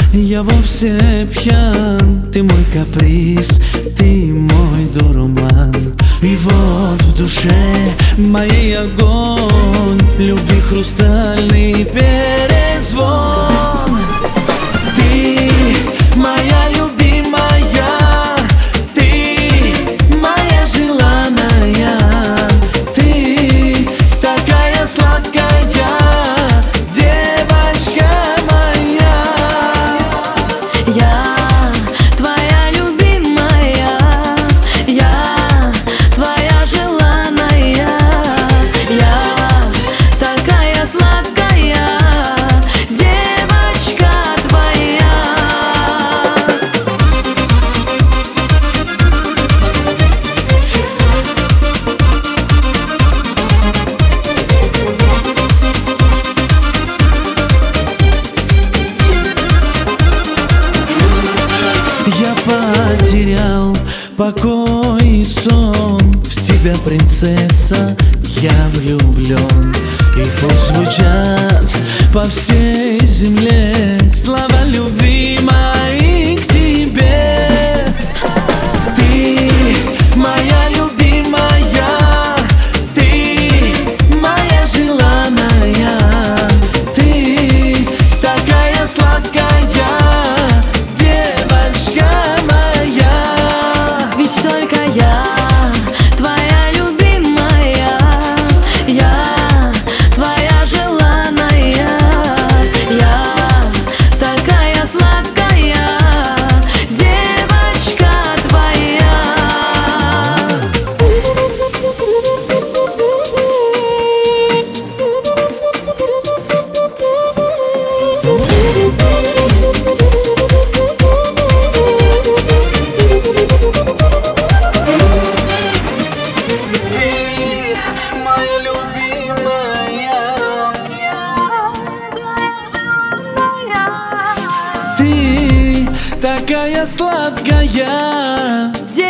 Я вовсе пьян, ты мой каприз, ты мой дурман. И вот в душе моей огонь, любви хрустальный перезвон. Ты моя любимая, ты моя желанная, ты такая сладкая, девочка моя. Я твоя любимая, я твоя желанная, я такая сладкая, девочка твоя. Я потерял покой и сон, в тебя, принцесса, я влюблен. И пусть звучат по всей земле слова любви мои к тебе. Ты моя любимая, ты моя желанная, ты такая сладкая, девочка моя. Ведь только я твоя любимая, я твоя желанная, я такая сладкая, девочка твоя. Моя любимая, ты такая сладкая.